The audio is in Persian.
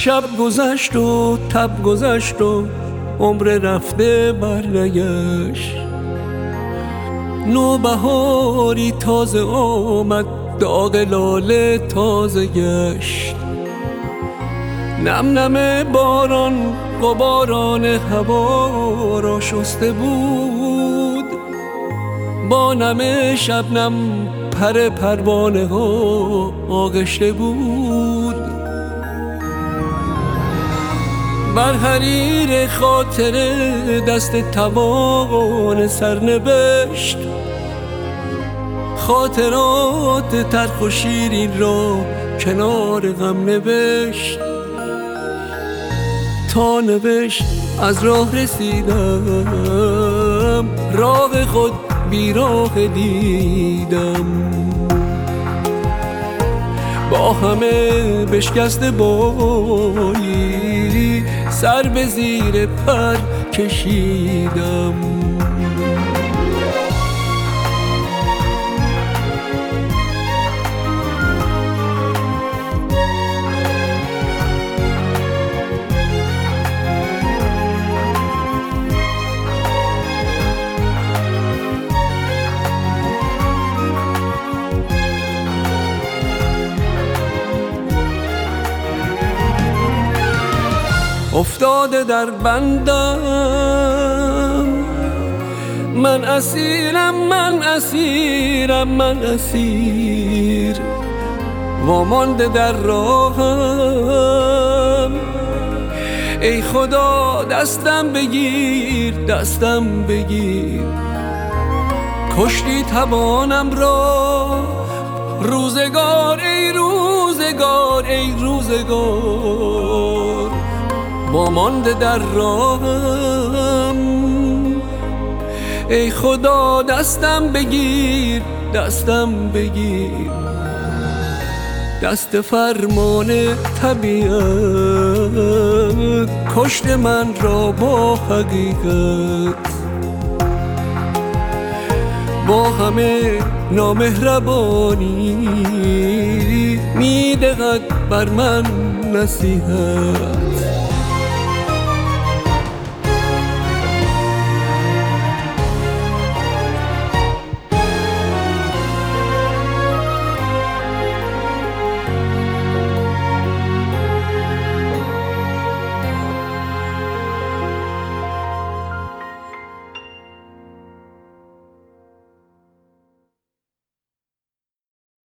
شب گذشت و تب گذشت و عمر رفته برنگشت. نوبهاری تازه آمد، داغ لاله تازه گشت. نم نم باران غباران هوا را شسته بود، با نم شبنم پر پروانه ها آغشته بود. بر حریر خاطر دست توان سرنوشت، خاطرات تلخ و شیرین را کنار غم نوشت. تا نوشت از راه رسیدم، راه خود بیراه دیدم. با همه بشکسته بایی سر به زیر پر کشیدم. افتاده در بندم، من اسیرم، من اسیرم، من اسیر. وامانده در راهم، ای خدا دستم بگیر، دستم بگیر. کشتی توانم را روزگار، ای روزگار، ای روزگار. وامانده در راهم، ای خدا دستم بگیر، دستم بگیر. دست فرمان طبیعت کشت من را با حقیقت، با همه نامهربانی میدهد بر من نصیحت.